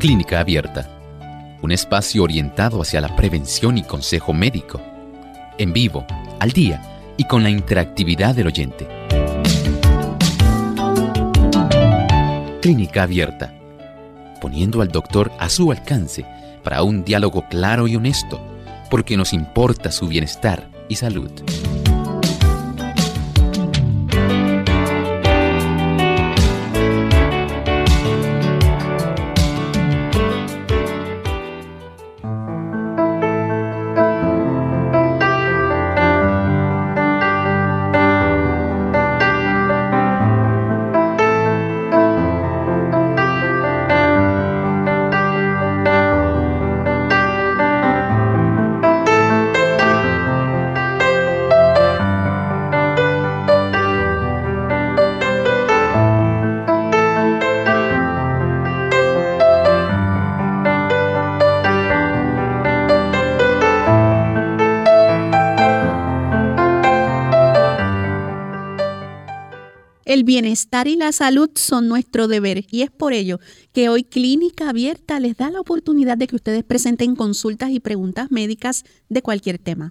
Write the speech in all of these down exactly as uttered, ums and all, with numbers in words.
Clínica Abierta, un espacio orientado hacia la prevención y consejo médico, en vivo, al día y con la interactividad del oyente. Clínica Abierta, poniendo al doctor a su alcance para un diálogo claro y honesto, porque nos importa su bienestar y salud. El bienestar y la salud son nuestro deber y es por ello que hoy Clínica Abierta les da la oportunidad de que ustedes presenten consultas y preguntas médicas de cualquier tema.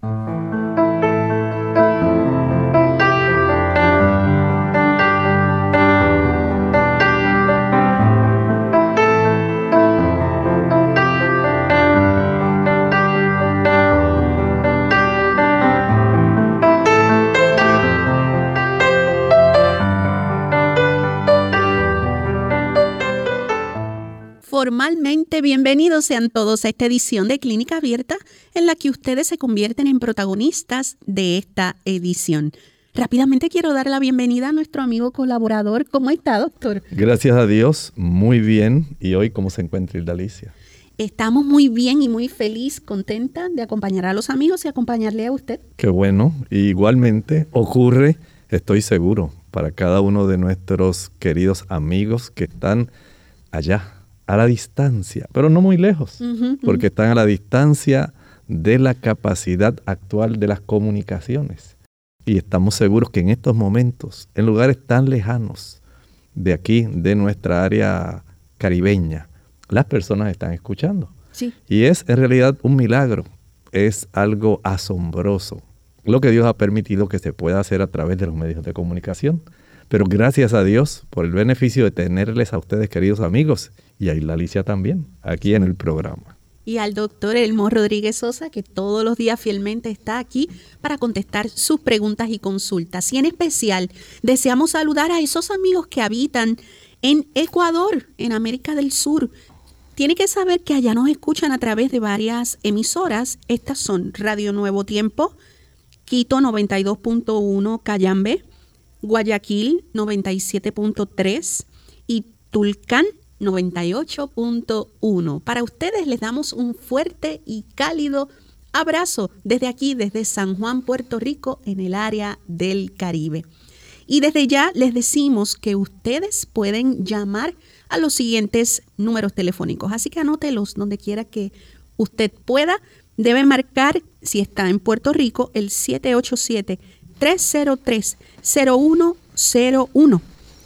Formalmente bienvenidos sean todos a esta edición de Clínica Abierta en la que ustedes se convierten en protagonistas de esta edición. Rápidamente quiero dar la bienvenida a nuestro amigo colaborador. ¿Cómo está, doctor? Gracias a Dios, muy bien. ¿Y hoy cómo se encuentra Hilda Alicia? Estamos muy bien y muy feliz, contenta de acompañar a los amigos y acompañarle a usted. Qué bueno. Y igualmente ocurre, estoy seguro, para cada uno de nuestros queridos amigos que están allá, a la distancia, pero no muy lejos, uh-huh, porque uh-huh. están a la distancia de la capacidad actual de las comunicaciones. Y estamos seguros que en estos momentos, en lugares tan lejanos de aquí, de nuestra área caribeña, las personas están escuchando. Sí. Y es en realidad un milagro, es algo asombroso, lo que Dios ha permitido que se pueda hacer a través de los medios de comunicación. Pero gracias a Dios por el beneficio de tenerles a ustedes, queridos amigos, y a Hilda Alicia también, aquí en el programa. Y al doctor Elmo Rodríguez Sosa, que todos los días fielmente está aquí para contestar sus preguntas y consultas. Y en especial, deseamos saludar a esos amigos que habitan en Ecuador, en América del Sur. Tiene que saber que allá nos escuchan a través de varias emisoras. Estas son Radio Nuevo Tiempo, Quito noventa y dos punto uno, Cayambe, Guayaquil noventa y siete punto tres y Tulcán noventa y ocho punto uno. Para ustedes les damos un fuerte y cálido abrazo desde aquí, desde San Juan, Puerto Rico, en el área del Caribe. Y desde ya les decimos que ustedes pueden llamar a los siguientes números telefónicos. Así que anótelos donde quiera que usted pueda. Debe marcar, si está en Puerto Rico, el siete ocho siete, tres cero tres, cero uno cero uno.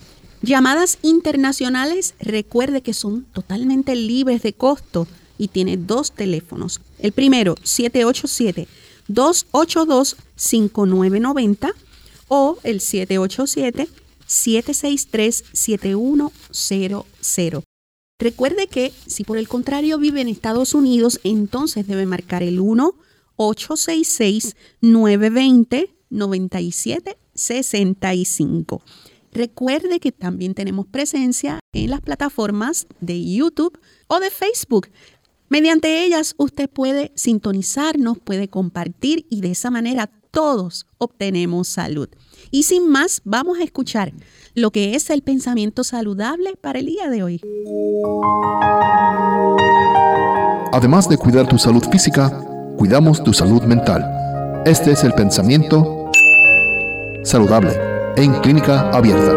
Llamadas internacionales, recuerde que son totalmente libres de costo y tiene dos teléfonos. El primero, siete ocho siete, dos ocho dos, cinco nueve nueve cero o el siete ocho siete, siete seis tres, siete uno cero cero. Recuerde que si por el contrario vive en Estados Unidos, entonces debe marcar el uno ocho seis seis, nueve dos cero, nueve siete seis cinco. Recuerde que también tenemos presencia en las plataformas de YouTube o de Facebook. Mediante ellas usted puede sintonizarnos, puede compartir y de esa manera todos obtenemos salud. Y sin más, vamos a escuchar lo que es el pensamiento saludable para el día de hoy. Además de cuidar tu salud física, cuidamos tu salud mental. Este es el pensamiento saludable en Clínica Abierta.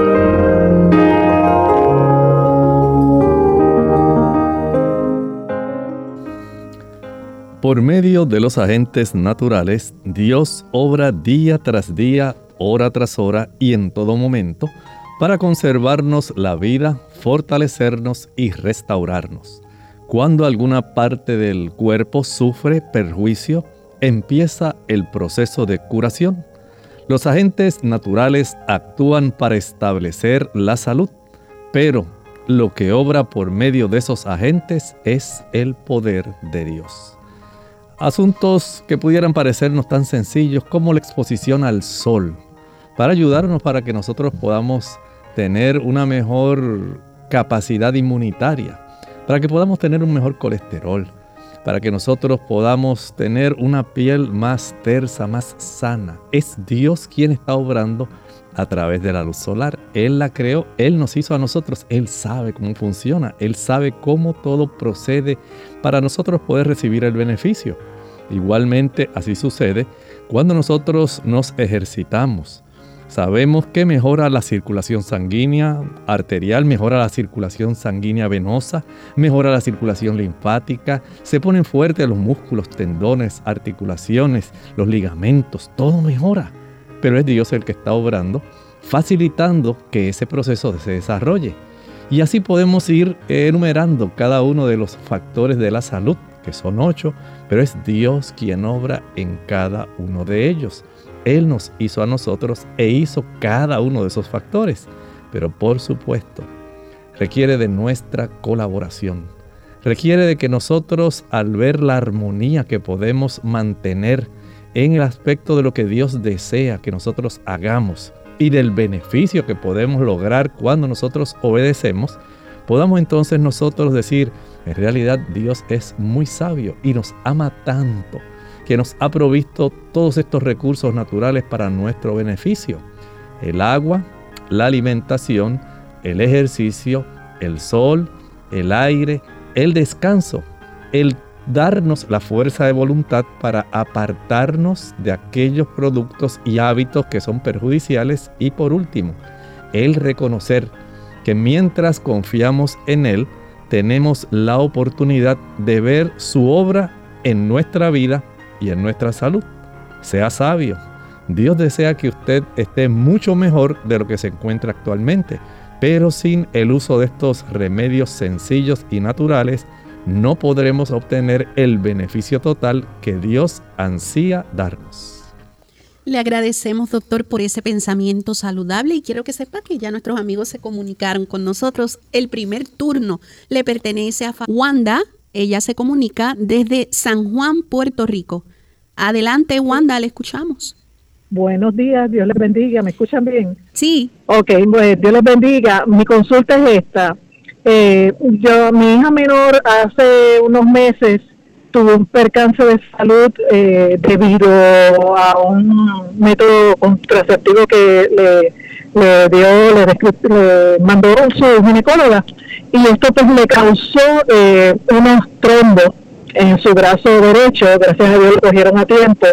Por medio de los agentes naturales, Dios obra día tras día, hora tras hora y en todo momento para conservarnos la vida, fortalecernos y restaurarnos. Cuando alguna parte del cuerpo sufre perjuicio, empieza el proceso de curación. Los agentes naturales actúan para establecer la salud, pero lo que obra por medio de esos agentes es el poder de Dios. Asuntos que pudieran parecernos tan sencillos como la exposición al sol, para ayudarnos para que nosotros podamos tener una mejor capacidad inmunitaria, para que podamos tener un mejor colesterol, para que nosotros podamos tener una piel más tersa, más sana. Es Dios quien está obrando a través de la luz solar. Él la creó, Él nos hizo a nosotros, Él sabe cómo funciona, Él sabe cómo todo procede para nosotros poder recibir el beneficio. Igualmente, así sucede cuando nosotros nos ejercitamos. Sabemos que mejora la circulación sanguínea arterial, mejora la circulación sanguínea venosa, mejora la circulación linfática, se ponen fuertes los músculos, tendones, articulaciones, los ligamentos, todo mejora. Pero es Dios el que está obrando, facilitando que ese proceso se desarrolle. Y así podemos ir enumerando cada uno de los factores de la salud, que son ocho, pero es Dios quien obra en cada uno de ellos. Él nos hizo a nosotros e hizo cada uno de esos factores, pero por supuesto requiere de nuestra colaboración. Requiere de que nosotros, al ver la armonía que podemos mantener en el aspecto de lo que Dios desea que nosotros hagamos y del beneficio que podemos lograr cuando nosotros obedecemos, podamos entonces nosotros decir, en realidad Dios es muy sabio y nos ama tanto, que nos ha provisto todos estos recursos naturales para nuestro beneficio. El agua, la alimentación, el ejercicio, el sol, el aire, el descanso, el darnos la fuerza de voluntad para apartarnos de aquellos productos y hábitos que son perjudiciales y por último, el reconocer que mientras confiamos en Él, tenemos la oportunidad de ver su obra en nuestra vida y en nuestra salud. Sea sabio. Dios desea que usted esté mucho mejor de lo que se encuentra actualmente, pero sin el uso de estos remedios sencillos y naturales, no podremos obtener el beneficio total que Dios ansía darnos. Le agradecemos, doctor, por ese pensamiento saludable y quiero que sepa que ya nuestros amigos se comunicaron con nosotros. El primer turno le pertenece a Wanda. Ella se comunica desde San Juan, Puerto Rico. Adelante, Wanda, le escuchamos. Buenos días, Dios les bendiga. ¿Me escuchan bien? Sí. Ok, pues Dios les bendiga. Mi consulta es esta. Eh, yo, mi hija menor hace unos meses tuvo un percance de salud eh, debido a un método contraceptivo que le, le dio, le, le mandó su ginecóloga. Y esto pues le causó eh, unos trombos en su brazo derecho, gracias a Dios lo cogieron a tiempo.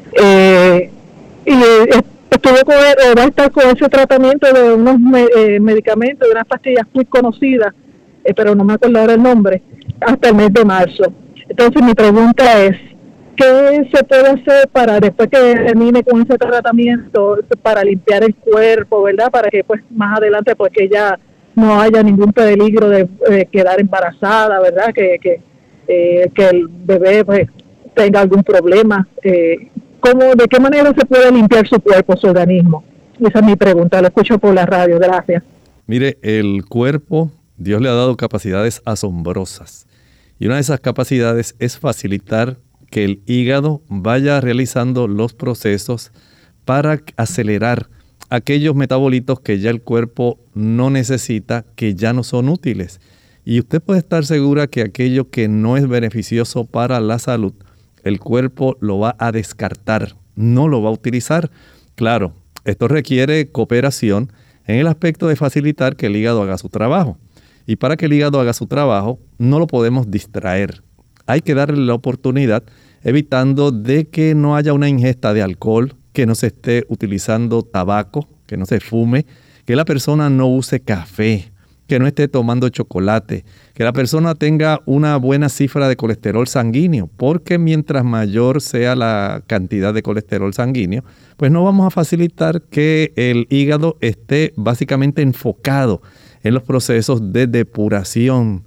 Eh, y eh, estuvo con, eh, va a estar con ese tratamiento de unos me, eh, medicamentos, de unas pastillas muy conocidas, eh, pero no me acuerdo ahora el nombre, hasta el mes de marzo. Entonces mi pregunta es, ¿qué se puede hacer para después que termine con ese tratamiento, para limpiar el cuerpo, verdad? Para que pues más adelante pues que ella no haya ningún peligro de eh, quedar embarazada, ¿verdad? Que, que, eh, que el bebé pues tenga algún problema. Eh, ¿cómo, ¿De qué manera se puede limpiar su cuerpo, su organismo? Esa es mi pregunta, lo escucho por la radio, gracias. Mire, el cuerpo, Dios le ha dado capacidades asombrosas. Y una de esas capacidades es facilitar que el hígado vaya realizando los procesos para acelerar aquellos metabolitos que ya el cuerpo no necesita, que ya no son útiles. Y usted puede estar segura que aquello que no es beneficioso para la salud, el cuerpo lo va a descartar, no lo va a utilizar. Claro, esto requiere cooperación en el aspecto de facilitar que el hígado haga su trabajo. Y para que el hígado haga su trabajo, no lo podemos distraer. Hay que darle la oportunidad, evitando de que no haya una ingesta de alcohol, que no se esté utilizando tabaco, que no se fume, que la persona no use café, que no esté tomando chocolate, que la persona tenga una buena cifra de colesterol sanguíneo, porque mientras mayor sea la cantidad de colesterol sanguíneo, pues no vamos a facilitar que el hígado esté básicamente enfocado en los procesos de depuración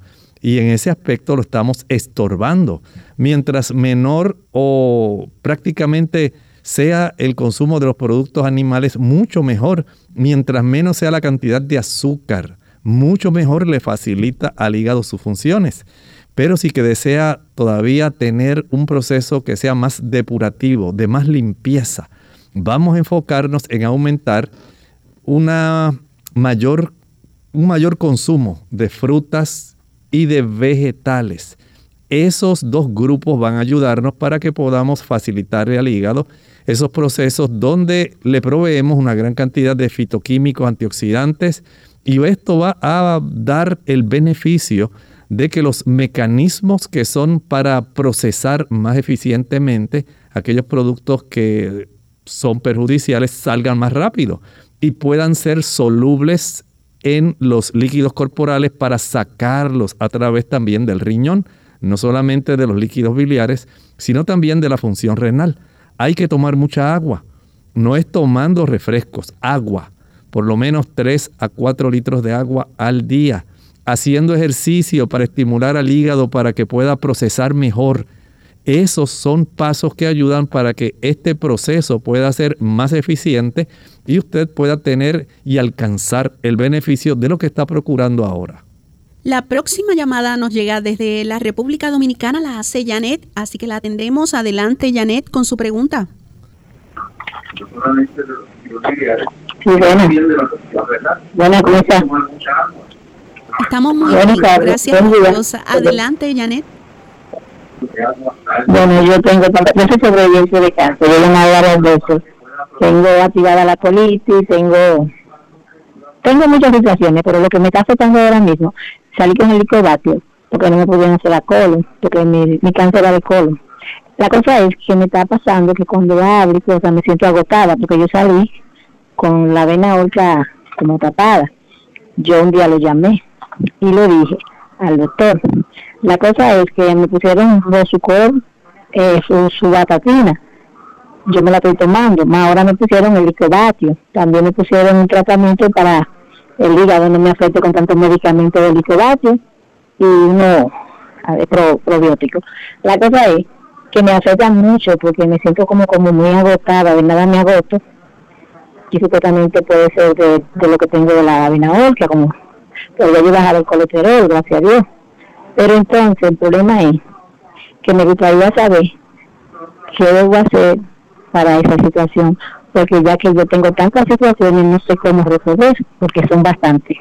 y en ese aspecto lo estamos estorbando. Mientras menor o prácticamente sea el consumo de los productos animales, mucho mejor. Mientras menos sea la cantidad de azúcar, mucho mejor le facilita al hígado sus funciones. Pero si que desea todavía tener un proceso que sea más depurativo, de más limpieza, vamos a enfocarnos en aumentar una mayor, un mayor consumo de frutas y de vegetales. Esos dos grupos van a ayudarnos para que podamos facilitarle al hígado esos procesos donde le proveemos una gran cantidad de fitoquímicos, antioxidantes, y esto va a dar el beneficio de que los mecanismos que son para procesar más eficientemente aquellos productos que son perjudiciales salgan más rápido y puedan ser solubles en los líquidos corporales para sacarlos a través también del riñón, no solamente de los líquidos biliares, sino también de la función renal. Hay que tomar mucha agua. No es tomando refrescos, agua. Por lo menos tres a cuatro litros de agua al día. Haciendo ejercicio para estimular al hígado para que pueda procesar mejor. Esos son pasos que ayudan para que este proceso pueda ser más eficiente y usted pueda tener y alcanzar el beneficio de lo que está procurando ahora. La próxima llamada nos llega desde la República Dominicana, la hace Janet, así que la atendemos. Adelante, Janet, con su pregunta. Sí, bueno. Bueno, ¿cómo está? Estamos muy Buenas bien, tardes. gracias a Buen día. Dios. Adelante, Janet. Bueno, yo tengo, yo soy sobreviviente de cáncer, yo he llamado varias veces. Tengo activada la colitis, tengo, tengo muchas situaciones, pero lo que me está afectando ahora mismo, salí con el Helicobacter, porque no me podían hacer la colon, porque mi, mi cáncer era de colon. La cosa es que me está pasando que cuando hablo y cosas me siento agotada, porque yo salí con la vena aorta como tapada. Yo un día lo llamé y lo dije al doctor. La cosa es que me pusieron Rosucor, eh, su, su batatina. Yo me la estoy tomando. Más ahora me pusieron el Helicobacter. También me pusieron un tratamiento para el hígado, no me afecte con tantos medicamentos del Helicobacter y uno ver, pro, probiótico. La cosa es que me afecta mucho porque me siento como, como muy agotada, de nada me agoto. Y supuestamente puede ser de, de lo que tengo de la vena aorta, como podría bajar el colesterol, gracias a Dios. Pero entonces el problema es que me gustaría saber qué debo hacer para esa situación, porque ya que yo tengo tantas situaciones no sé cómo resolver, porque son bastantes.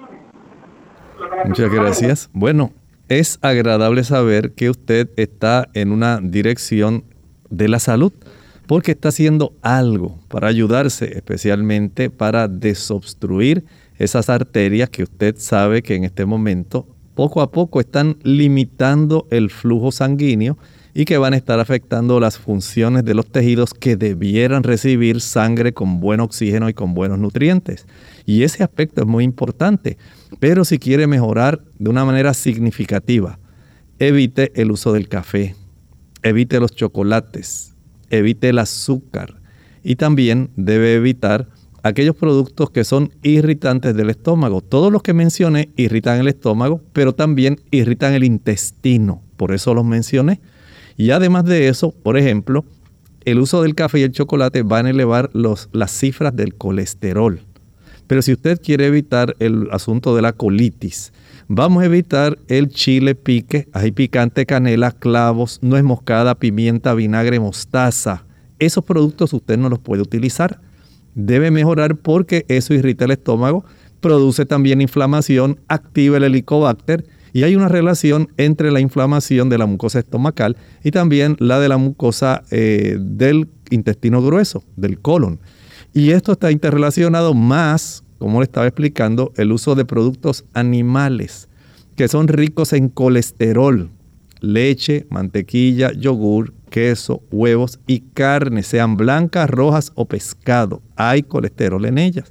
Muchas gracias. Bueno, es agradable saber que usted está en una dirección de la salud, porque está haciendo algo para ayudarse, especialmente para desobstruir esas arterias que usted sabe que en este momento poco a poco están limitando el flujo sanguíneo y que van a estar afectando las funciones de los tejidos que debieran recibir sangre con buen oxígeno y con buenos nutrientes. Y ese aspecto es muy importante. Pero si quiere mejorar de una manera significativa, evite el uso del café, evite los chocolates, evite el azúcar y también debe evitar aquellos productos que son irritantes del estómago. Todos los que mencioné irritan el estómago, pero también irritan el intestino. Por eso los mencioné. Y además de eso, por ejemplo, el uso del café y el chocolate van a elevar los, las cifras del colesterol. Pero si usted quiere evitar el asunto de la colitis, vamos a evitar el chile pique, ají picante, canela, clavos, nuez moscada, pimienta, vinagre, mostaza. Esos productos usted no los puede utilizar. Debe mejorar porque eso irrita el estómago, produce también inflamación, activa el Helicobacter y hay una relación entre la inflamación de la mucosa estomacal y también la de la mucosa eh, del intestino grueso, del colon. Y esto está interrelacionado más, como le estaba explicando, el uso de productos animales que son ricos en colesterol, leche, mantequilla, yogur, queso, huevos y carne, sean blancas, rojas o pescado. Hay colesterol en ellas.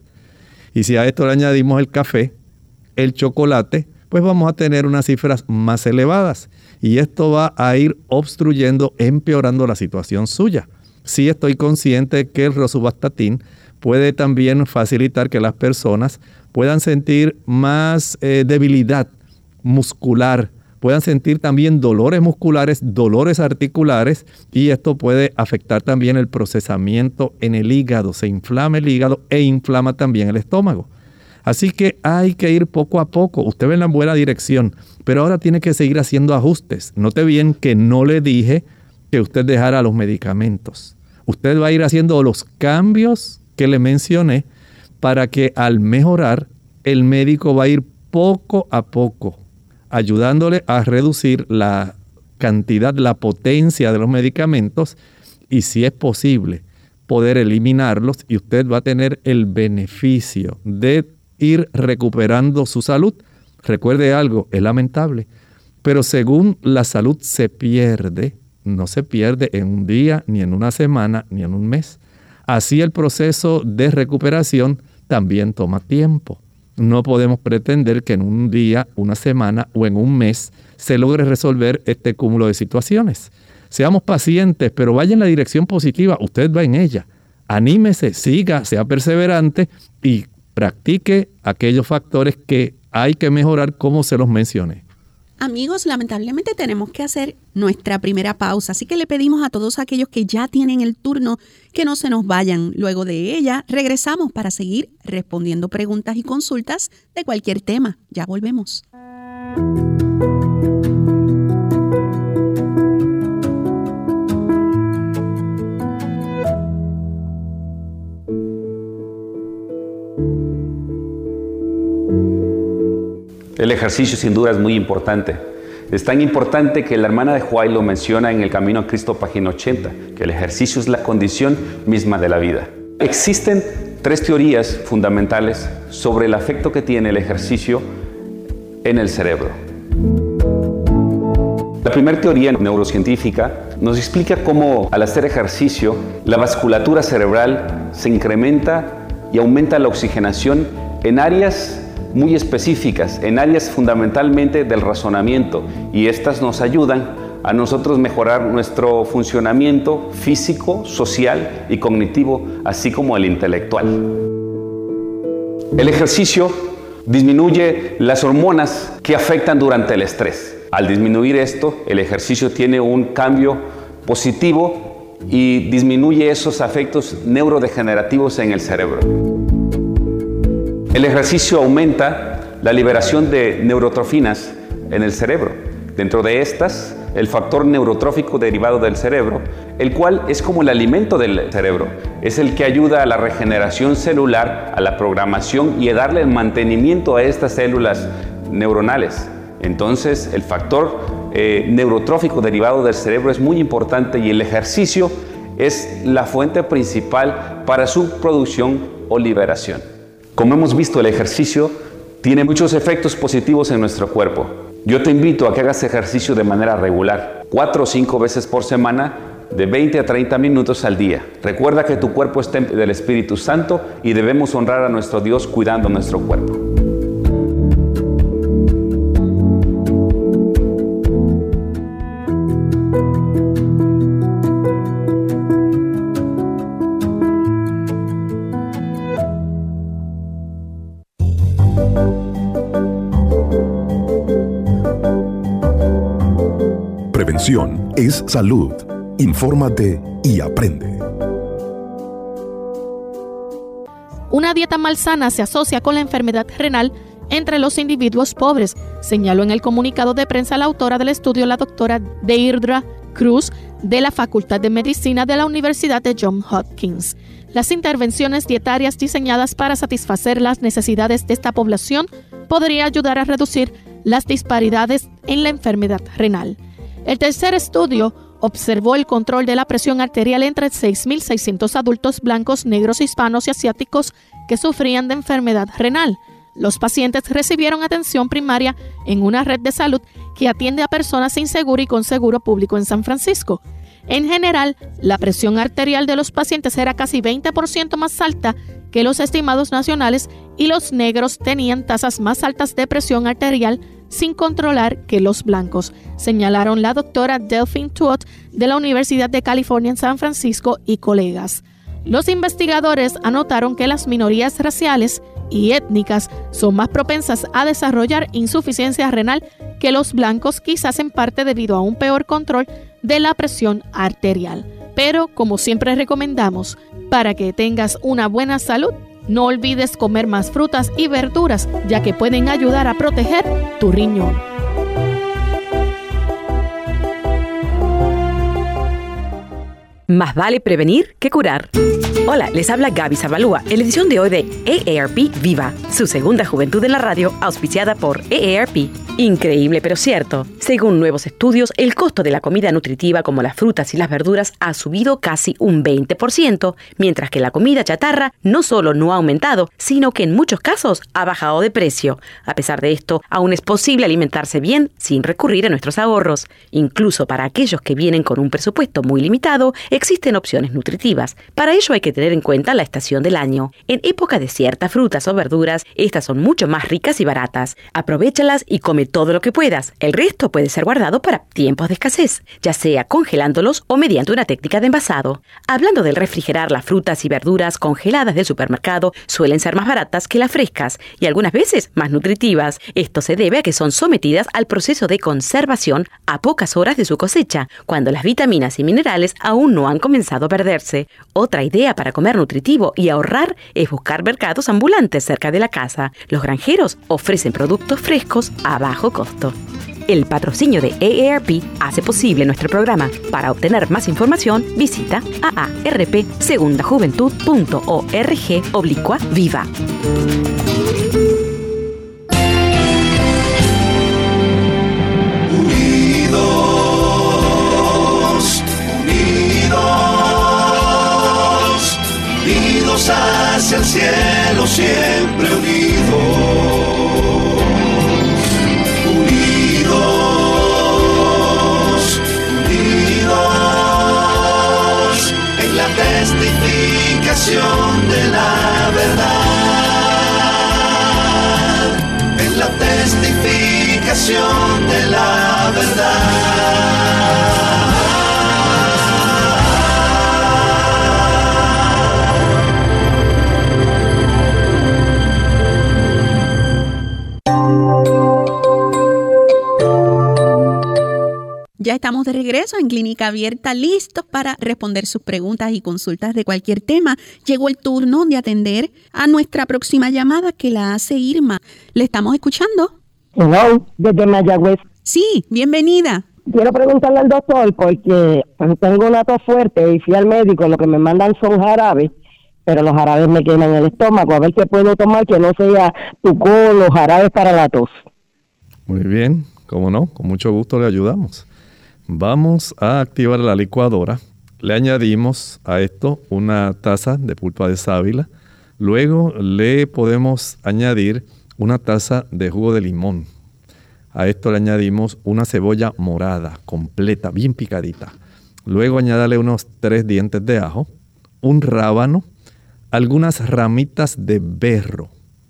Y si a esto le añadimos el café, el chocolate, pues vamos a tener unas cifras más elevadas. Y esto va a ir obstruyendo, empeorando la situación suya. Sí estoy consciente que el rosuvastatin puede también facilitar que las personas puedan sentir más eh, debilidad muscular puedan sentir también dolores musculares, dolores articulares, y esto puede afectar también el procesamiento en el hígado. Se inflama el hígado e inflama también el estómago. Así que hay que ir poco a poco. Usted va en la buena dirección, pero ahora tiene que seguir haciendo ajustes. Note bien que no le dije que usted dejara los medicamentos. Usted va a ir haciendo los cambios que le mencioné para que al mejorar, el médico va a ir poco a poco ayudándole a reducir la cantidad, la potencia de los medicamentos y, si es posible, poder eliminarlos, y usted va a tener el beneficio de ir recuperando su salud. Recuerde algo, es lamentable, pero según la salud se pierde, no se pierde en un día, ni en una semana, ni en un mes. Así el proceso de recuperación también toma tiempo. No podemos pretender que en un día, una semana o en un mes se logre resolver este cúmulo de situaciones. Seamos pacientes, pero vaya en la dirección positiva. Usted va en ella. Anímese, siga, sea perseverante y practique aquellos factores que hay que mejorar, como se los mencioné. Amigos, lamentablemente tenemos que hacer nuestra primera pausa, así que le pedimos a todos aquellos que ya tienen el turno que no se nos vayan. Luego de ella, regresamos para seguir respondiendo preguntas y consultas de cualquier tema. Ya volvemos. El ejercicio sin duda es muy importante. Es tan importante que la hermana de White lo menciona en El Camino a Cristo, página ochenta, que el ejercicio es la condición misma de la vida. Existen tres teorías fundamentales sobre el efecto que tiene el ejercicio en el cerebro. La primera teoría neurocientífica nos explica cómo al hacer ejercicio la vasculatura cerebral se incrementa y aumenta la oxigenación en áreas muy específicas, en áreas fundamentalmente del razonamiento, y estas nos ayudan a nosotros mejorar nuestro funcionamiento físico, social y cognitivo, así como el intelectual. El ejercicio disminuye las hormonas que afectan durante el estrés. Al disminuir esto, el ejercicio tiene un cambio positivo y disminuye esos efectos neurodegenerativos en el cerebro. El ejercicio aumenta la liberación de neurotrofinas en el cerebro. Dentro de estas, el factor neurotrófico derivado del cerebro, el cual es como el alimento del cerebro, es el que ayuda a la regeneración celular, a la programación y a darle el mantenimiento a estas células neuronales. Entonces, el factor eh, neurotrófico derivado del cerebro es muy importante, y el ejercicio es la fuente principal para su producción o liberación. Como hemos visto, el ejercicio tiene muchos efectos positivos en nuestro cuerpo. Yo te invito a que hagas ejercicio de manera regular, cuatro o cinco veces por semana, de veinte a treinta minutos al día. Recuerda que tu cuerpo es templo del Espíritu Santo y debemos honrar a nuestro Dios cuidando nuestro cuerpo. Prevención es salud. Infórmate y aprende. Una dieta malsana se asocia con la enfermedad renal entre los individuos pobres, señaló en el comunicado de prensa la autora del estudio, la doctora Deirdre Cruz, de la Facultad de Medicina de la Universidad de Johns Hopkins. Las intervenciones dietarias diseñadas para satisfacer las necesidades de esta población podría ayudar a reducir las disparidades en la enfermedad renal. El tercer estudio observó el control de la presión arterial entre seis mil seiscientos adultos blancos, negros, hispanos y asiáticos que sufrían de enfermedad renal. Los pacientes recibieron atención primaria en una red de salud que atiende a personas sin seguro y con seguro público en San Francisco. En general, la presión arterial de los pacientes era casi veinte por ciento más alta que los estimados nacionales, y los negros tenían tasas más altas de presión arterial sin controlar que los blancos, señalaron la doctora Delphine Tuot de la Universidad de California en San Francisco y colegas. Los investigadores anotaron que las minorías raciales y étnicas son más propensas a desarrollar insuficiencia renal que los blancos, quizás en parte debido a un peor control de la presión arterial. Pero, como siempre recomendamos, para que tengas una buena salud, no olvides comer más frutas y verduras, ya que pueden ayudar a proteger tu riñón. Más vale prevenir que curar. Hola, les habla Gaby Zabalúa en la edición de hoy de A A R P Viva, su segunda juventud en la radio, auspiciada por A A R P. Increíble, pero cierto. Según nuevos estudios, el costo de la comida nutritiva como las frutas y las verduras ha subido casi un veinte por ciento, mientras que la comida chatarra no solo no ha aumentado, sino que en muchos casos ha bajado de precio. A pesar de esto, aún es posible alimentarse bien sin recurrir a nuestros ahorros. Incluso para aquellos que vienen con un presupuesto muy limitado, existen opciones nutritivas. Para ello hay que tener en cuenta la estación del año. En época de ciertas frutas o verduras, estas son mucho más ricas y baratas. Aprovéchalas y come todo lo que puedas. El resto puede ser guardado para tiempos de escasez, ya sea congelándolos o mediante una técnica de envasado. Hablando del refrigerar, las frutas y verduras congeladas del supermercado suelen ser más baratas que las frescas y algunas veces más nutritivas. Esto se debe a que son sometidas al proceso de conservación a pocas horas de su cosecha, cuando las vitaminas y minerales aún no han comenzado a perderse. Otra idea para comer nutritivo y ahorrar es buscar mercados ambulantes cerca de la casa. Los granjeros ofrecen productos frescos a bajo costo. El patrocinio de A A R P hace posible nuestro programa. Para obtener más información, visita a a r p segunda juventud punto org oblicua viva. Unidos, unidos, unidos hacia el cielo, siempre unidos. Testificación de la verdad, en la testificación de la verdad. Ya estamos de regreso en Clínica Abierta, listos para responder sus preguntas y consultas de cualquier tema. Llegó el turno de atender a nuestra próxima llamada, que la hace Irma. ¿Le estamos escuchando? Hello, desde Mayagüez. Sí, bienvenida. Quiero preguntarle al doctor porque tengo una tos fuerte y fui al médico, lo que me mandan son jarabes, pero los jarabes me queman el estómago. A ver qué puedo tomar que no sea Tucol o jarabes para la tos. Muy bien, cómo no, con mucho gusto le ayudamos. Vamos a activar la licuadora. Le añadimos a esto una taza de pulpa de sábila. Luego le podemos añadir una taza de jugo de limón. A esto le añadimos una cebolla morada, completa, bien picadita. Luego añádale unos tres dientes de ajo, un rábano, algunas ramitas de berro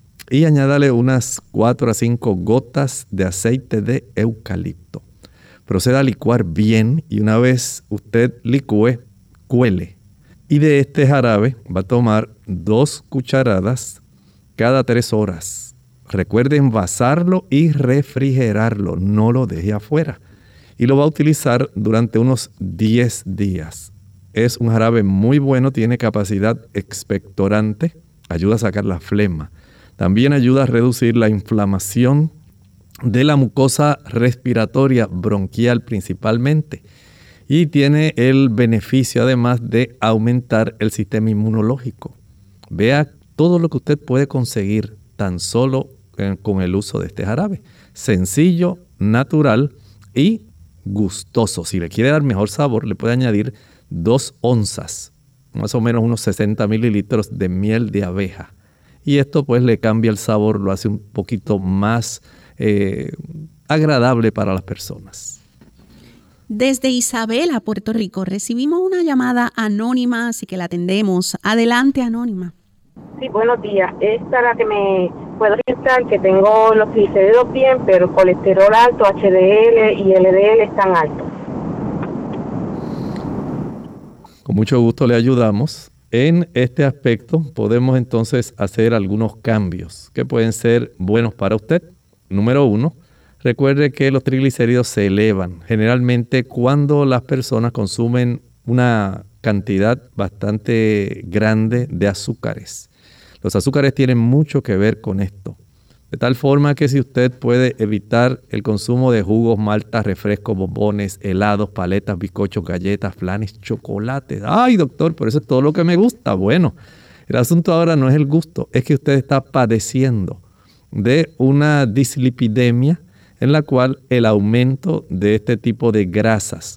y añádale unas cuatro a cinco gotas de aceite de eucalipto. Proceda a licuar bien y una vez usted licúe, cuele. Y de este jarabe va a tomar dos cucharadas cada tres horas. Recuerde envasarlo y refrigerarlo, no lo deje afuera. Y lo va a utilizar durante unos diez días. Es un jarabe muy bueno, tiene capacidad expectorante, ayuda a sacar la flema. También ayuda a reducir la inflamación de la mucosa respiratoria bronquial principalmente. Y tiene el beneficio además de aumentar el sistema inmunológico. Vea todo lo que usted puede conseguir tan solo eh, con el uso de este jarabe. Sencillo, natural y gustoso. Si le quiere dar mejor sabor, le puede añadir dos onzas, más o menos unos sesenta mililitros de miel de abeja. Y esto pues le cambia el sabor, lo hace un poquito más eh, agradable para las personas. Desde Isabela, Puerto Rico, recibimos una llamada anónima, así que la atendemos. Adelante, anónima. Sí, buenos días. Es para que me puedo orientar que tengo los triglicéridos bien, pero el colesterol alto, H D L y L D L están altos. Con mucho gusto le ayudamos. En este aspecto podemos entonces hacer algunos cambios que pueden ser buenos para usted. Número uno, recuerde que los triglicéridos se elevan generalmente cuando las personas consumen una cantidad bastante grande de azúcares. Los azúcares tienen mucho que ver con esto. De tal forma que si usted puede evitar el consumo de jugos, maltas, refrescos, bombones, helados, paletas, bizcochos, galletas, flanes, chocolates. ¡Ay, doctor! Por eso es todo lo que me gusta. Bueno, el asunto ahora no es el gusto, es que usted está padeciendo de una dislipidemia en la cual el aumento de este tipo de grasas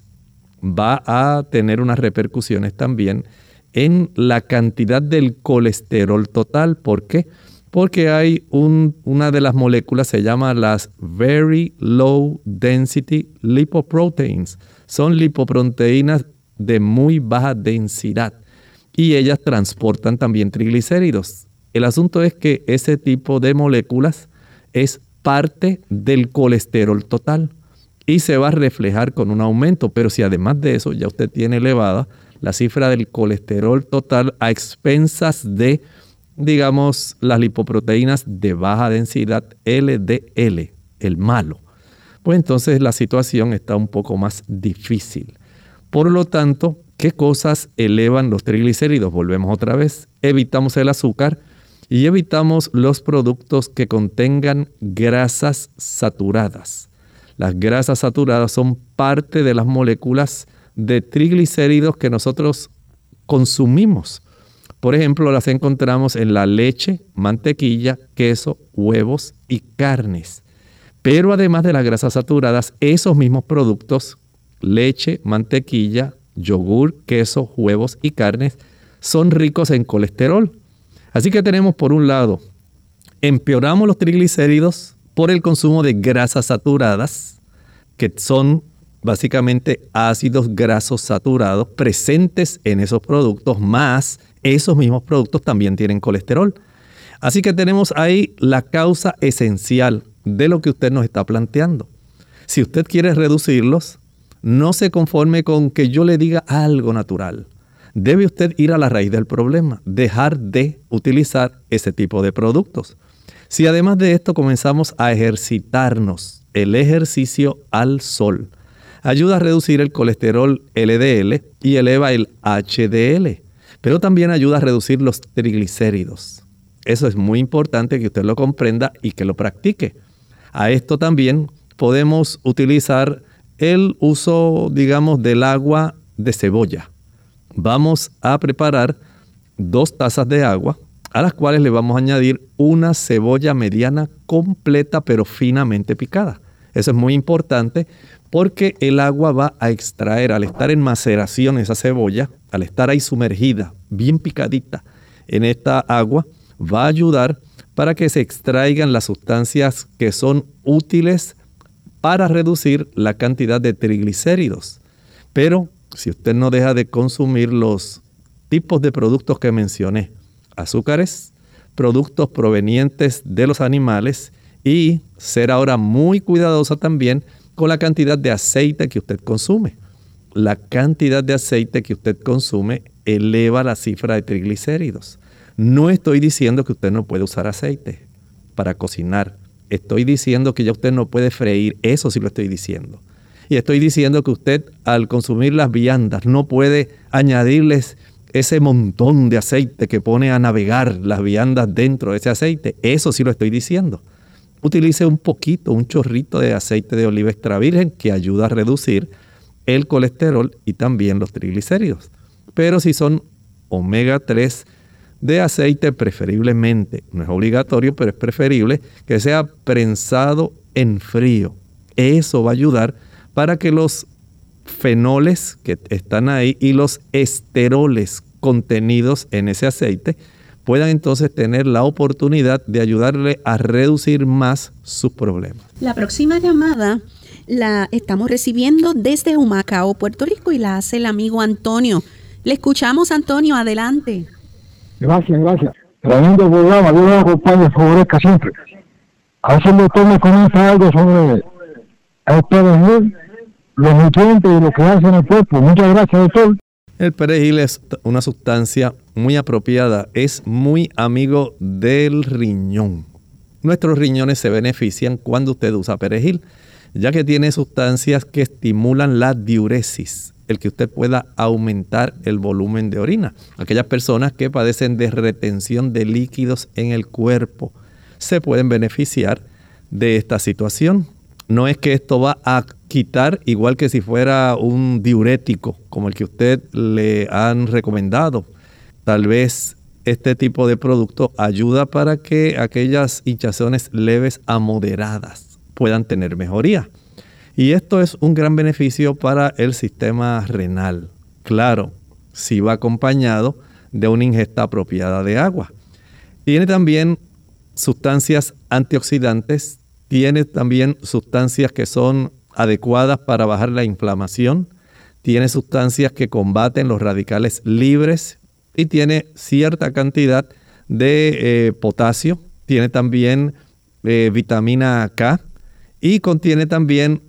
va a tener unas repercusiones también en la cantidad del colesterol total. ¿Por qué? Porque hay un, una de las moléculas, se llama las Very Low Density Lipoproteins. Son lipoproteínas de muy baja densidad y ellas transportan también triglicéridos. El asunto es que ese tipo de moléculas es parte del colesterol total y se va a reflejar con un aumento. Pero si además de eso ya usted tiene elevada la cifra del colesterol total a expensas de, digamos, las lipoproteínas de baja densidad L D L, el malo, pues entonces la situación está un poco más difícil. Por lo tanto, ¿qué cosas elevan los triglicéridos? Volvemos otra vez. Evitamos el azúcar y evitamos los productos que contengan grasas saturadas. Las grasas saturadas son parte de las moléculas de triglicéridos que nosotros consumimos. Por ejemplo, las encontramos en la leche, mantequilla, queso, huevos y carnes. Pero además de las grasas saturadas, esos mismos productos, leche, mantequilla, yogur, queso, huevos y carnes, son ricos en colesterol. Así que tenemos por un lado, empeoramos los triglicéridos por el consumo de grasas saturadas, que son básicamente ácidos grasos saturados presentes en esos productos, más esos mismos productos también tienen colesterol. Así que tenemos ahí la causa esencial de lo que usted nos está planteando. Si usted quiere reducirlos, no se conforme con que yo le diga algo natural. Debe usted ir a la raíz del problema, dejar de utilizar ese tipo de productos. Si además de esto comenzamos a ejercitarnos, el ejercicio al sol ayuda a reducir el colesterol L D L y eleva el H D L, pero también ayuda a reducir los triglicéridos. Eso es muy importante que usted lo comprenda y que lo practique. A esto también podemos utilizar el uso, digamos, del agua de cebolla. Vamos a preparar dos tazas de agua, a las cuales le vamos a añadir una cebolla mediana completa pero finamente picada. Eso es muy importante porque el agua va a extraer, al estar en maceración esa cebolla, al estar ahí sumergida, bien picadita en esta agua, va a ayudar para que se extraigan las sustancias que son útiles para reducir la cantidad de triglicéridos. Pero si usted no deja de consumir los tipos de productos que mencioné, azúcares, productos provenientes de los animales y ser ahora muy cuidadosa también con la cantidad de aceite que usted consume. La cantidad de aceite que usted consume eleva la cifra de triglicéridos. No estoy diciendo que usted no puede usar aceite para cocinar. Estoy diciendo que ya usted no puede freír. Eso sí lo estoy diciendo. Y estoy diciendo que usted al consumir las viandas no puede añadirles ese montón de aceite que pone a navegar las viandas dentro de ese aceite. Eso sí lo estoy diciendo. Utilice un poquito, un chorrito de aceite de oliva extra virgen que ayuda a reducir el colesterol y también los triglicéridos. Pero si son omega tres de aceite, preferiblemente, no es obligatorio, pero es preferible que sea prensado en frío. Eso va a ayudar para que los fenoles que están ahí y los esteroles contenidos en ese aceite puedan entonces tener la oportunidad de ayudarle a reducir más sus problemas. La próxima llamada la estamos recibiendo desde Humacao, Puerto Rico, y la hace el amigo Antonio. Le escuchamos, Antonio, adelante. Gracias, gracias. Tremendo programa, Dios lo acompañe, favorezca siempre. A veces el doctor me comenta algo sobre el P D G, los nutrientes y lo que hace en el cuerpo. Muchas gracias, doctor. El perejil es una sustancia muy apropiada, es muy amigo del riñón. Nuestros riñones se benefician cuando usted usa perejil, ya que tiene sustancias que estimulan la diuresis, el que usted pueda aumentar el volumen de orina. Aquellas personas que padecen de retención de líquidos en el cuerpo se pueden beneficiar de esta situación. No es que esto va a quitar, igual que si fuera un diurético, como el que usted le han recomendado. Tal vez este tipo de producto ayuda para que aquellas hinchazones leves a moderadas puedan tener mejoría. Y esto es un gran beneficio para el sistema renal. Claro, si va acompañado de una ingesta apropiada de agua. Tiene también sustancias antioxidantes, tiene también sustancias que son adecuadas para bajar la inflamación, tiene sustancias que combaten los radicales libres y tiene cierta cantidad de eh, potasio, tiene también eh, vitamina K y contiene también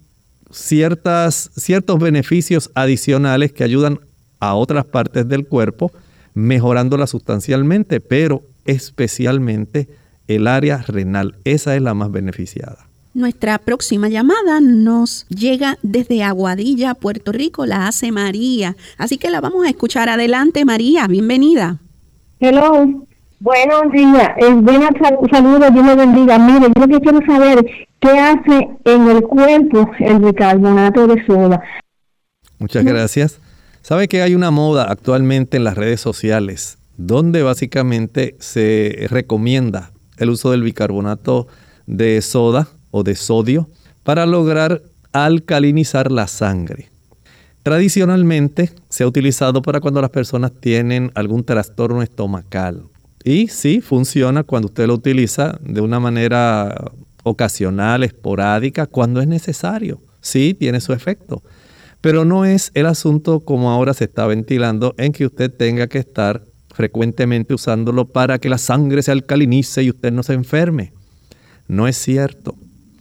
ciertas, ciertos beneficios adicionales que ayudan a otras partes del cuerpo, mejorándola sustancialmente, pero especialmente el área renal. Esa es la más beneficiada. Nuestra próxima llamada nos llega desde Aguadilla, Puerto Rico, la hace María. Así que la vamos a escuchar. Adelante, María, bienvenida. Hello, buenos días. Eh, buenas saludos, Dios me bendiga. Mire, yo lo que quiero saber, ¿qué hace en el cuerpo el bicarbonato de soda? Muchas gracias. ¿Sabe que hay una moda actualmente en las redes sociales donde básicamente se recomienda el uso del bicarbonato de soda o de sodio para lograr alcalinizar la sangre? Tradicionalmente se ha utilizado para cuando las personas tienen algún trastorno estomacal. Y sí, funciona cuando usted lo utiliza de una manera ocasional, esporádica, cuando es necesario. Sí, tiene su efecto. Pero no es el asunto como ahora se está ventilando, en que usted tenga que estar frecuentemente usándolo para que la sangre se alcalinice y usted no se enferme. No es cierto.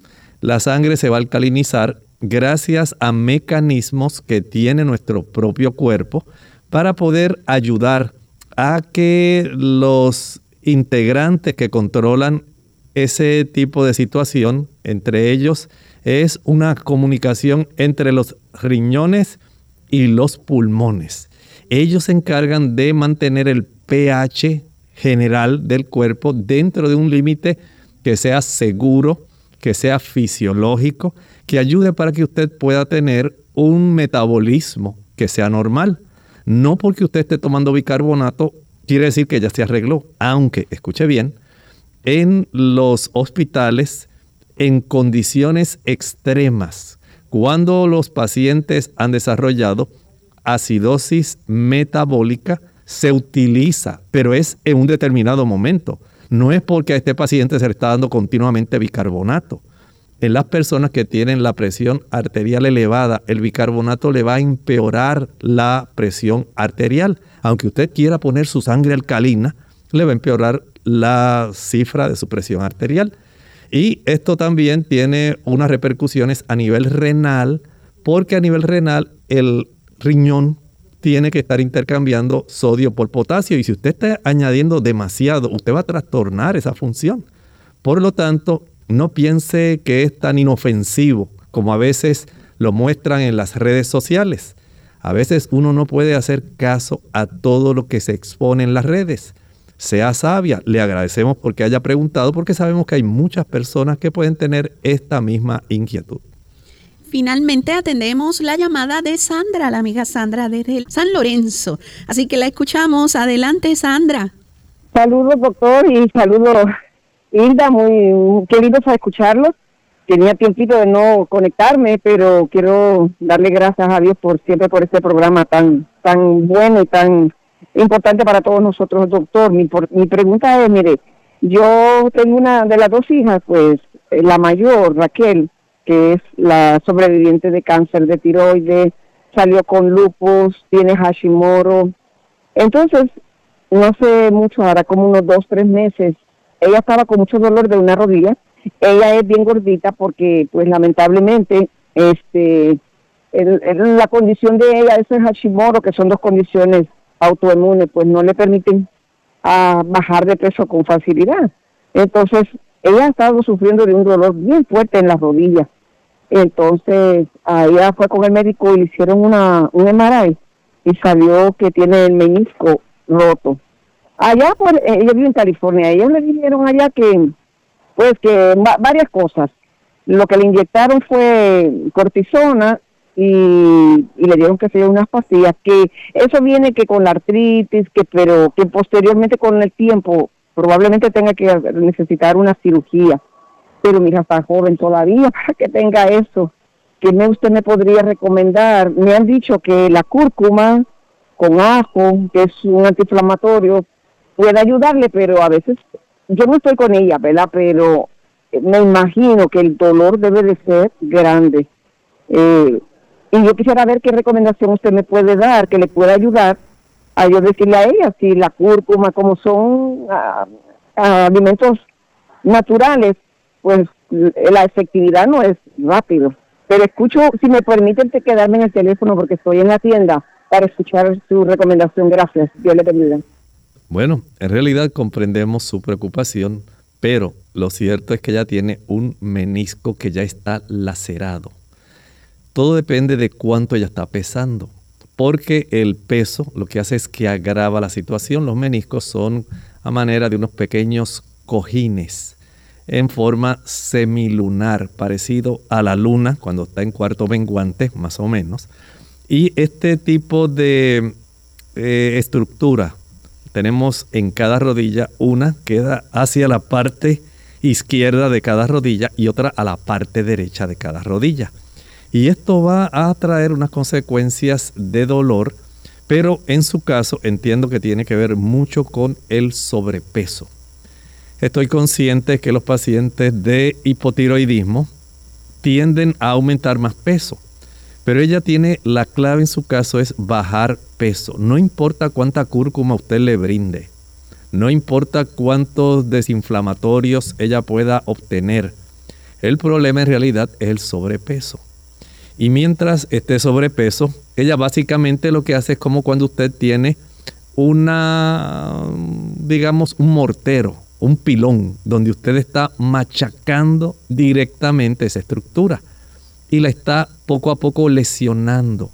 La sangre se va a alcalinizar gracias a mecanismos que tiene nuestro propio cuerpo para poder ayudar a que los integrantes que controlan ese tipo de situación, entre ellos es una comunicación entre los riñones y los pulmones. Ellos se encargan de mantener el pH general del cuerpo dentro de un límite que sea seguro, que sea fisiológico, que ayude para que usted pueda tener un metabolismo que sea normal. No porque usted esté tomando bicarbonato quiere decir que ya se arregló, aunque, escuche bien, en los hospitales, en condiciones extremas, cuando los pacientes han desarrollado acidosis metabólica, se utiliza, pero es en un determinado momento. No es porque a este paciente se le está dando continuamente bicarbonato. En las personas que tienen la presión arterial elevada, el bicarbonato le va a empeorar la presión arterial. Aunque usted quiera poner su sangre alcalina, le va a empeorar la cifra de su presión arterial. Y esto también tiene unas repercusiones a nivel renal, porque a nivel renal el riñón tiene que estar intercambiando sodio por potasio, y si usted está añadiendo demasiado, usted va a trastornar esa función. Por lo tanto, no piense que es tan inofensivo como a veces lo muestran en las redes sociales. A veces uno no puede hacer caso a todo lo que se expone en las redes. Sea sabia, le agradecemos porque haya preguntado, porque sabemos que hay muchas personas que pueden tener esta misma inquietud. Finalmente atendemos la llamada de Sandra, la amiga Sandra desde San Lorenzo. Así que la escuchamos. Adelante, Sandra. Saludos, doctor, y saludos, Hilda, muy queridos a escucharlos. Tenía tiempito de no conectarme, pero quiero darle gracias a Dios por siempre por este programa tan tan bueno y tan importante para todos nosotros, doctor. Mi, por, mi pregunta es, mire, yo tengo una de las dos hijas, pues la mayor, Raquel, que es la sobreviviente de cáncer de tiroides, salió con lupus, tiene Hashimoto. Entonces, no hace mucho, ahora como unos dos, tres meses, ella estaba con mucho dolor de una rodilla. Ella es bien gordita porque, pues lamentablemente, este el, el, la condición de ella, ese Hashimoto, que son dos condiciones autoinmunes, pues no le permiten a bajar de peso con facilidad. Entonces, ella ha estado sufriendo de un dolor bien fuerte en las rodillas. Entonces, ella fue con el médico y le hicieron una, un M R I y salió que tiene el menisco roto. Allá, pues, ella vive en California, ellos le dijeron allá que, pues, que va, varias cosas. Lo que le inyectaron fue cortisona y, y le dieron que se dio unas pastillas, que eso viene que con la artritis, que pero que posteriormente con el tiempo probablemente tenga que necesitar una cirugía. Pero mi hija está joven todavía para que tenga eso. ¿Qué me usted me podría recomendar? Me han dicho que la cúrcuma con ajo, que es un antiinflamatorio, puede ayudarle, pero a veces yo no estoy con ella, ¿verdad? Pero me imagino que el dolor debe de ser grande. Eh, y yo quisiera ver qué recomendación usted me puede dar, que le pueda ayudar a yo decirle a ella si la cúrcuma, como son uh, uh, alimentos naturales, pues la efectividad no es rápido. Pero escucho, si me permiten quedarme en el teléfono porque estoy en la tienda para escuchar su recomendación. Gracias. Dios le bendiga. Bueno, en realidad comprendemos su preocupación, pero lo cierto es que ella tiene un menisco que ya está lacerado. Todo depende de cuánto ella está pesando, porque el peso lo que hace es que agrava la situación. Los meniscos son a manera de unos pequeños cojines en forma semilunar, parecido a la luna cuando está en cuarto menguante, más o menos. Y este tipo de eh, estructura tenemos en cada rodilla, una queda hacia la parte izquierda de cada rodilla y otra a la parte derecha de cada rodilla. Y esto va a traer unas consecuencias de dolor, pero en su caso entiendo que tiene que ver mucho con el sobrepeso. Estoy consciente que los pacientes de hipotiroidismo tienden a aumentar más peso, pero ella tiene, la clave en su caso es bajar peso. No importa cuánta cúrcuma usted le brinde, no importa cuántos desinflamatorios ella pueda obtener. El problema en realidad es el sobrepeso. Y mientras esté sobrepeso, ella básicamente lo que hace es como cuando usted tiene una, digamos, un mortero, un pilón, donde usted está machacando directamente esa estructura y la está poco a poco lesionando.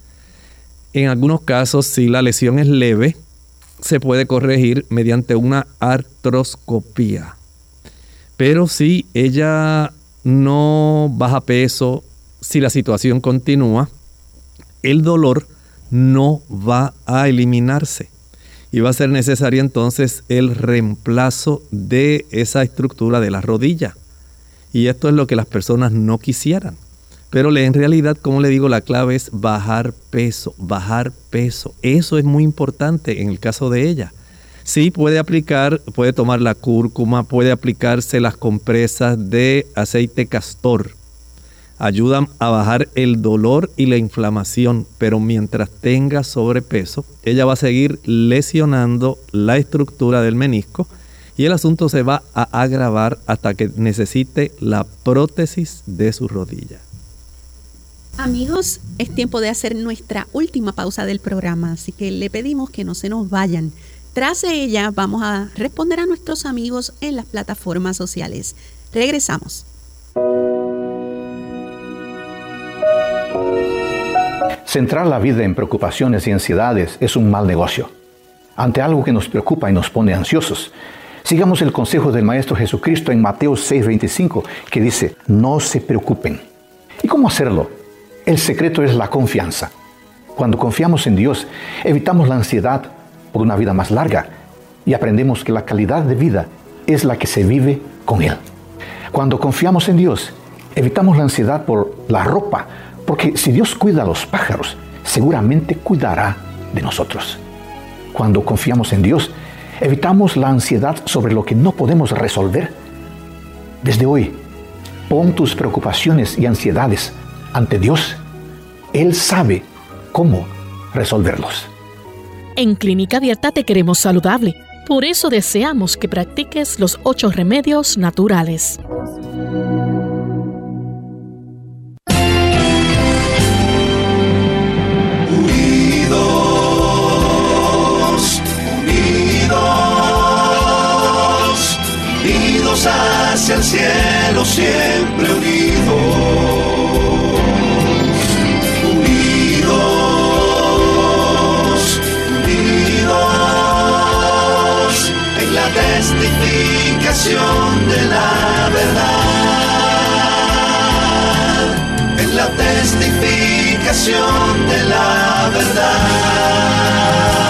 En algunos casos, si la lesión es leve, se puede corregir mediante una artroscopía. Pero si ella no baja peso, si la situación continúa, el dolor no va a eliminarse y va a ser necesario entonces el reemplazo de esa estructura de la rodilla. Y esto es lo que las personas no quisieran. Pero en realidad, como le digo, la clave es bajar peso, bajar peso. Eso es muy importante en el caso de ella. Sí, puede aplicar, puede tomar la cúrcuma, puede aplicarse las compresas de aceite castor. Ayudan a bajar el dolor y la inflamación, pero mientras tenga sobrepeso, ella va a seguir lesionando la estructura del menisco y el asunto se va a agravar hasta que necesite la prótesis de su rodilla. Amigos, es tiempo de hacer nuestra última pausa del programa, así que le pedimos que no se nos vayan. Tras ella vamos a responder a nuestros amigos en las plataformas sociales. Regresamos. Centrar la vida en preocupaciones y ansiedades es un mal negocio. Ante algo que nos preocupa y nos pone ansiosos, sigamos el consejo del Maestro Jesucristo en Mateo seis veinticinco, que dice, no se preocupen. ¿Y cómo hacerlo? El secreto es la confianza. Cuando confiamos en Dios, evitamos la ansiedad por una vida más larga y aprendemos que la calidad de vida es la que se vive con Él. Cuando confiamos en Dios, evitamos la ansiedad por la ropa, porque si Dios cuida a los pájaros, seguramente cuidará de nosotros. Cuando confiamos en Dios, evitamos la ansiedad sobre lo que no podemos resolver. Desde hoy, pon tus preocupaciones y ansiedades ante Dios. Él sabe cómo resolverlos. En Clínica Abierta te queremos saludable. Por eso deseamos que practiques los ocho remedios naturales. hacia el cielo, siempre unidos, unidos, unidos en la testificación de la verdad, en la testificación de la verdad.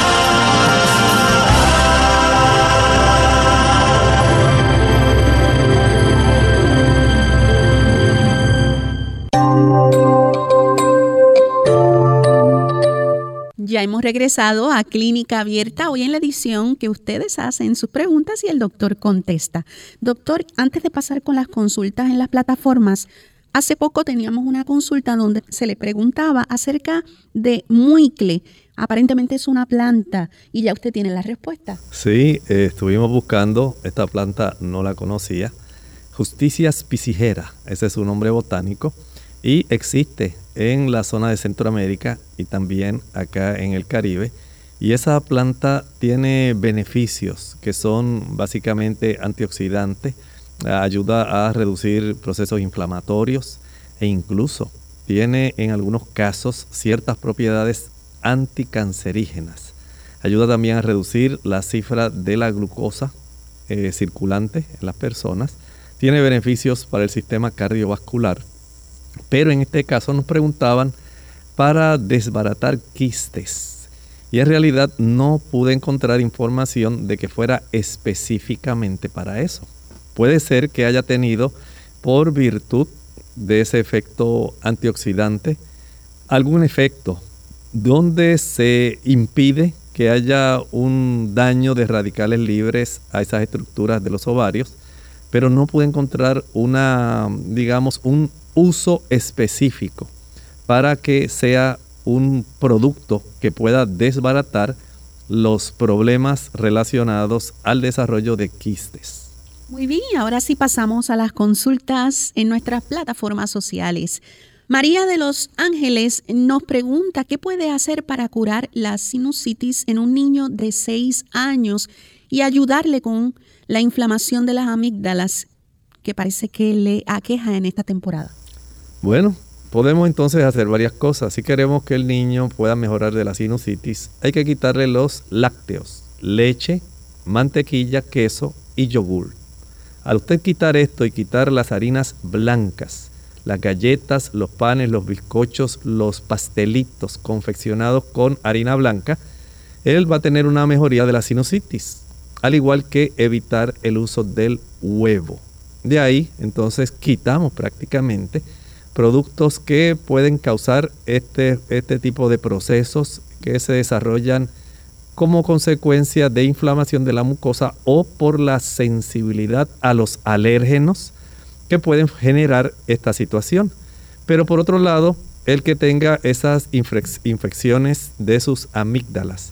Ya hemos regresado a Clínica Abierta, hoy en la edición que ustedes hacen sus preguntas y el doctor contesta. Doctor, antes de pasar con las consultas en las plataformas, hace poco teníamos una consulta donde se le preguntaba acerca de muicle. Aparentemente es una planta y ya usted tiene la respuesta. Sí, eh, estuvimos buscando, esta planta no la conocía, Justicia spicigera, ese es su nombre botánico, y existe en la zona de Centroamérica y también acá en el Caribe. Y esa planta tiene beneficios que son básicamente antioxidantes, ayuda a reducir procesos inflamatorios e incluso tiene en algunos casos ciertas propiedades anticancerígenas. Ayuda también a reducir la cifra de la glucosa eh, circulante en las personas. Tiene beneficios para el sistema cardiovascular. Pero en este caso nos preguntaban para desbaratar quistes. Y en realidad no pude encontrar información de que fuera específicamente para eso. Puede ser que haya tenido, por virtud de ese efecto antioxidante, algún efecto donde se impide que haya un daño de radicales libres a esas estructuras de los ovarios, pero no pude encontrar una, digamos, un uso específico para que sea un producto que pueda desbaratar los problemas relacionados al desarrollo de quistes. Muy bien, ahora sí pasamos a las consultas en nuestras plataformas sociales. María de Los Ángeles nos pregunta qué puede hacer para curar la sinusitis en un niño de seis años y ayudarle con la inflamación de las amígdalas que parece que le aqueja en esta temporada. Bueno, podemos entonces hacer varias cosas. Si queremos que el niño pueda mejorar de la sinusitis, hay que quitarle los lácteos, leche, mantequilla, queso y yogur. Al usted quitar esto y quitar las harinas blancas, las galletas, los panes, los bizcochos, los pastelitos confeccionados con harina blanca, él va a tener una mejoría de la sinusitis, al igual que evitar el uso del huevo. De ahí, entonces, quitamos prácticamente productos que pueden causar este, este tipo de procesos que se desarrollan como consecuencia de inflamación de la mucosa o por la sensibilidad a los alérgenos que pueden generar esta situación. Pero por otro lado, el que tenga esas infec- infecciones de sus amígdalas,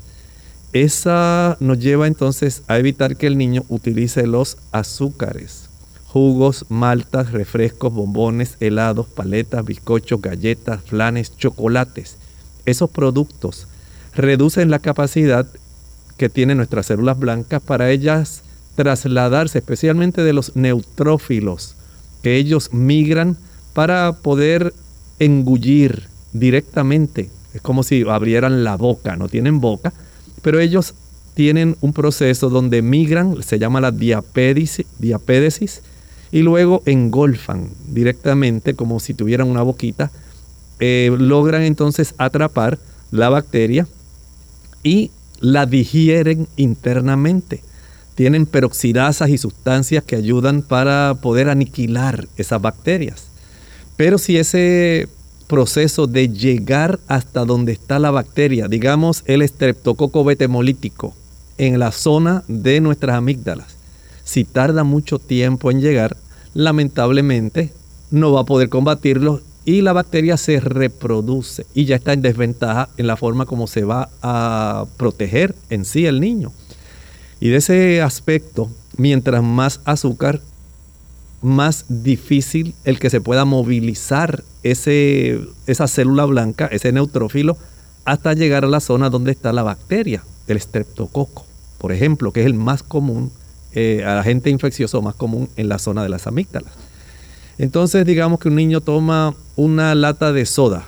esa nos lleva entonces a evitar que el niño utilice los azúcares, jugos, maltas, refrescos, bombones, helados, paletas, bizcochos, galletas, flanes, chocolates. Esos productos reducen la capacidad que tienen nuestras células blancas para ellas trasladarse, especialmente de los neutrófilos, que ellos migran para poder engullir directamente. Es como si abrieran la boca, no tienen boca, pero ellos tienen un proceso donde migran, se llama la diapédesis, diapédesis, y luego engolfan directamente como si tuvieran una boquita, eh, logran entonces atrapar la bacteria y la digieren internamente. Tienen peroxidasas y sustancias que ayudan para poder aniquilar esas bacterias. Pero si ese proceso de llegar hasta donde está la bacteria, digamos el estreptococo betemolítico, en la zona de nuestras amígdalas, si tarda mucho tiempo en llegar, lamentablemente no va a poder combatirlo y la bacteria se reproduce y ya está en desventaja en la forma como se va a proteger en sí el niño. Y de ese aspecto, mientras más azúcar, más difícil el que se pueda movilizar ese, esa célula blanca, ese neutrófilo, hasta llegar a la zona donde está la bacteria, el estreptococo, por ejemplo, que es el más común eh, agente infeccioso más común en la zona de las amígdalas. Entonces, digamos que un niño toma una lata de soda.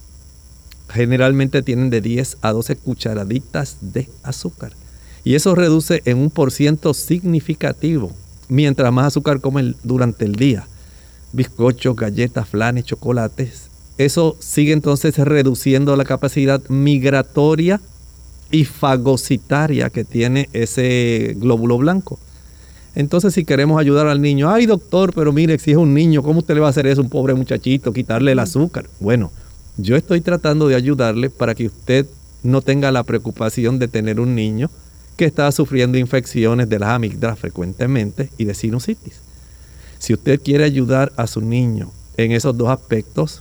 Generalmente tienen de diez a doce cucharaditas de azúcar. Y eso reduce en un por ciento significativo. Mientras más azúcar comen durante el día, bizcochos, galletas, flanes, chocolates, eso sigue entonces reduciendo la capacidad migratoria y fagocitaria que tiene ese glóbulo blanco. Entonces, si queremos ayudar al niño, ay doctor, pero mire, si es un niño, ¿cómo usted le va a hacer eso a un pobre muchachito, quitarle el azúcar? Bueno, yo estoy tratando de ayudarle para que usted no tenga la preocupación de tener un niño que está sufriendo infecciones de las amígdalas frecuentemente y de sinusitis. Si usted quiere ayudar a su niño en esos dos aspectos,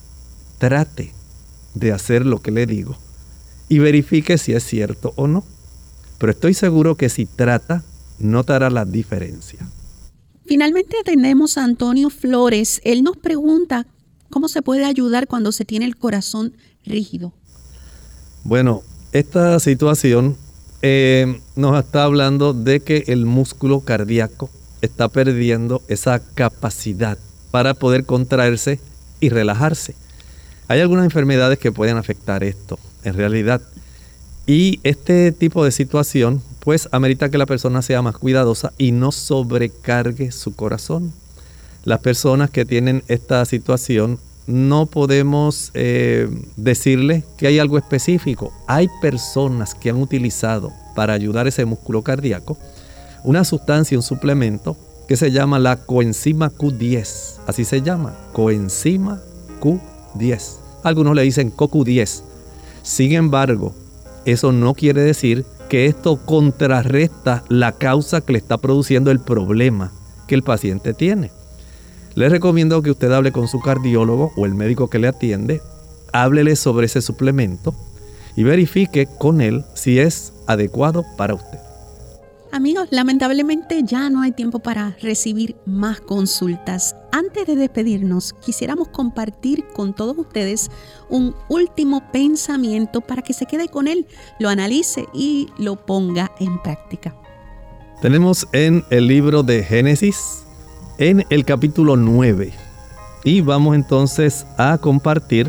trate de hacer lo que le digo y verifique si es cierto o no. Pero estoy seguro que si trata, notará la diferencia. Finalmente atendemos a Antonio Flores. Él nos pregunta cómo se puede ayudar cuando se tiene el corazón rígido. Bueno, esta situación eh, nos está hablando de que el músculo cardíaco está perdiendo esa capacidad para poder contraerse y relajarse. Hay algunas enfermedades que pueden afectar esto, en realidad. Y este tipo de situación pues amerita que la persona sea más cuidadosa y no sobrecargue su corazón. Las personas que tienen esta situación no podemos eh, decirles que hay algo específico. Hay personas que han utilizado para ayudar ese músculo cardíaco una sustancia, un suplemento que se llama la coenzima Q diez. Así se llama, coenzima Q diez. Algunos le dicen C O Q diez. Sin embargo, eso no quiere decir que esto contrarresta la causa que le está produciendo el problema que el paciente tiene. Les recomiendo que usted hable con su cardiólogo o el médico que le atiende, háblele sobre ese suplemento y verifique con él si es adecuado para usted. Amigos, lamentablemente ya no hay tiempo para recibir más consultas. Antes de despedirnos, quisiéramos compartir con todos ustedes un último pensamiento para que se quede con él, lo analice y lo ponga en práctica. Tenemos en el libro de Génesis, en el capítulo nueve, y vamos entonces a compartir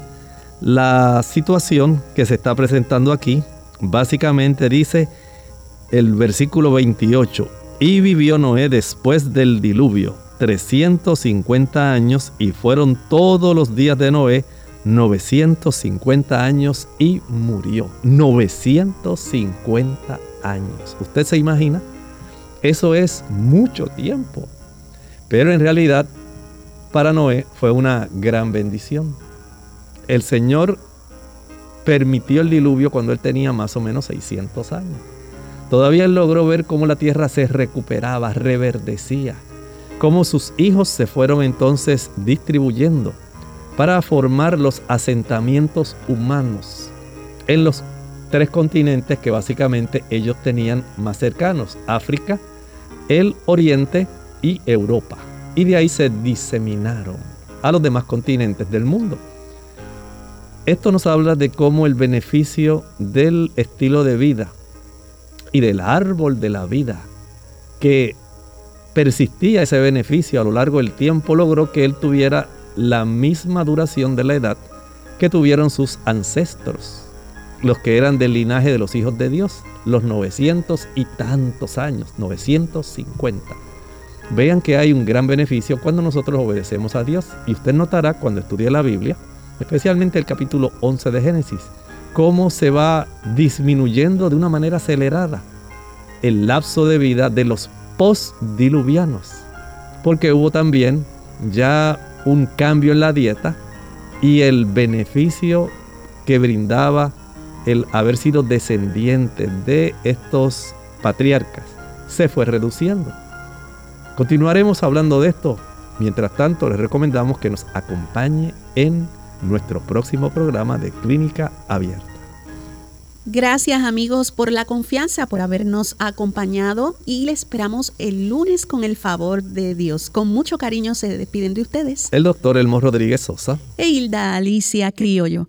la situación que se está presentando aquí. Básicamente dice el versículo veintiocho, y vivió Noé después del diluvio trescientos cincuenta años, y fueron todos los días de Noé novecientos cincuenta años, y murió. novecientos cincuenta años. ¿Usted se imagina? Eso es mucho tiempo. Pero en realidad, para Noé fue una gran bendición. El Señor permitió el diluvio cuando él tenía más o menos seiscientos años. Todavía él logró ver cómo la tierra se recuperaba, reverdecía, cómo sus hijos se fueron entonces distribuyendo para formar los asentamientos humanos en los tres continentes que básicamente ellos tenían más cercanos: África, el Oriente y Europa. Y de ahí se diseminaron a los demás continentes del mundo. Esto nos habla de cómo el beneficio del estilo de vida y del árbol de la vida, que persistía ese beneficio a lo largo del tiempo, logró que él tuviera la misma duración de la edad que tuvieron sus ancestros, los que eran del linaje de los hijos de Dios, los novecientos y tantos años, novecientos cincuenta. Vean que hay un gran beneficio cuando nosotros obedecemos a Dios. Y usted notará cuando estudie la Biblia, especialmente el capítulo once de Génesis, cómo se va disminuyendo de una manera acelerada el lapso de vida de los postdiluvianos, porque hubo también ya un cambio en la dieta y el beneficio que brindaba el haber sido descendiente de estos patriarcas se fue reduciendo. Continuaremos hablando de esto. Mientras tanto, les recomendamos que nos acompañe en nuestro próximo programa de Clínica Abierta. Gracias, amigos, por la confianza, por habernos acompañado, y les esperamos el lunes con el favor de Dios. Con mucho cariño se despiden de ustedes el doctor Elmo Rodríguez Sosa e Hilda Alicia Criollo.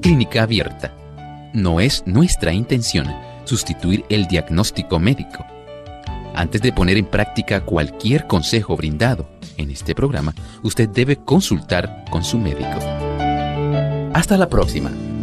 Clínica Abierta. No es nuestra intención sustituir el diagnóstico médico. Antes de poner en práctica cualquier consejo brindado en este programa, usted debe consultar con su médico. Hasta la próxima.